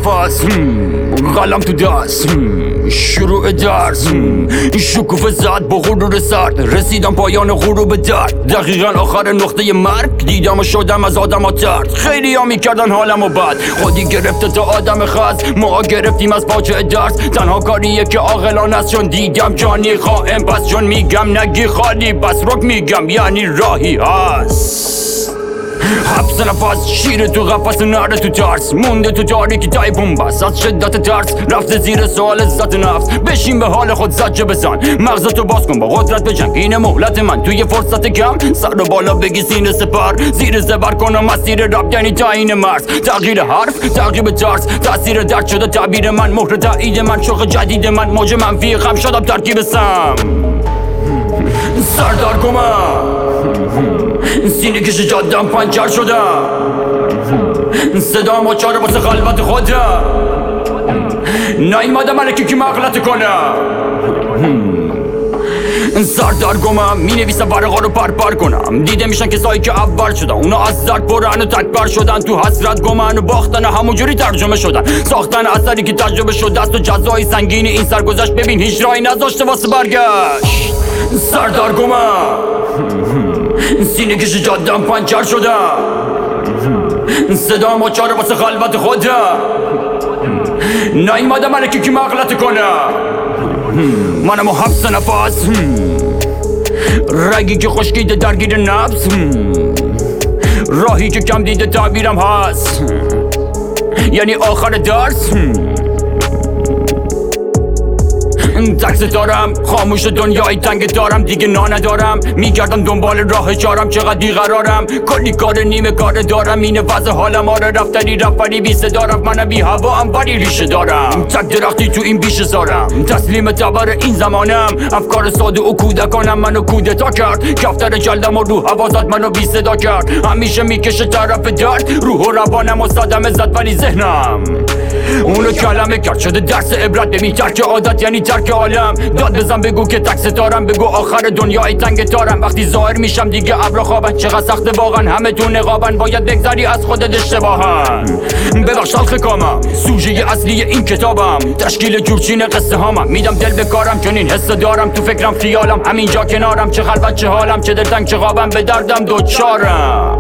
نفس قلم تو دست شروع درس شکوفه زد با غرور سرد رسیدم پایان غروب درد دقیقا آخر نقطه مرگ دیدم و شدم از آدم ها ترد خیلی ها میکردن حالم و بد خودی گرفته تا آدم خاص ما گرفتیم از پاچه درس تنها کاریه که عاقلانه است چون دیدم جانی خائن پس چون میگم نگی خالی بس رک میگم یعنی راهی هست حبس نفس شیر تو قفس نره تو ترس مونده تو تاریکی تای بومبست از شدت ترس رفته زیر سوال عزت نفس بشین به حال خود زجه بزن مغزتو باز کن با قدرت بجنگ اینه مهلت من توی فرصت کم سر رو بالا بگی سینه سپر زیر زبر کنم مسیر رب یعنی تعیین مرز تغییر حرف تغییر ترس تاثیر درد شده تعبیر من مهر تایید من شوق جدید من موج منفی خم شدم ترکیب سم سردار کمم سینه کش جادم پنچر شدم صدام و چاره واسه خلوت خودم نیومدم الکی که مغلط کنم سردار گمم می نویسم ورقا رو پر کنم دیده میشن کسایی که اول شدن اونا از درد برن و تکبر شدن تو حسرت گمن و باختن همونجوری ترجمه شدن ساختن اثری که تجربه شده است و جزای سنگین این سرگذشت ببین هیچ راهی نذاشته واسه برگشت سردار گمم سینه کش جادم پنچر شدم صدام و چاره واسه خلوت خودم نیومدم الکی که مغلط کنم منم و حبس نفس رگی که خشکیده درگیر نفس راهی که کم دیده تعبیرم هست یعنی آخر درس تکس دارم خاموش دنیای تنگ دارم دیگه ندارم میگردم دنبال راه چارم چقدر بیقرارم کلی کار نیمه کار دارم اینه وضع حالم آره رفتنی رفتنی بی صدا رفت منم بی هوا هم ولی ریشه دارم تک درختی تو این بیشه زارم تسلیم تبر این زمانم افکار ساده و کودکانم منو کودتا کرد کفتر جلدم و رو هوا زد منو بی صدا کرد همیشه میکشه طرف درد روح و روانم و صدمه زد ولی ذهنم اونو کلمه کرد شده درس عبرت ببین ترک عادت یعنی ترک عالم داد بزن بگو که تک ستارم بگو آخر دنیای تنگ تارم وقتی ظاهر میشم دیگه ابرا خوابن چقدر سخته واقعا همه تو نقابن باید بگذری از خودت اشتباهن ببخش تلخ کامم سوژه اصلی این کتابم تشکیل جورچین قصه هامم میدم دل به کارم چون این حس دارم تو فکرم خیالم همینجا کنارم چه خلوت چه حالم چه دلتنگ چه خوابم به دردم دوچارم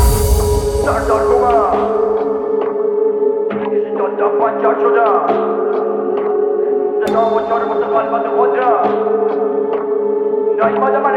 پنچر شدم صدام و چاره واسه خلوت خودم نیومدم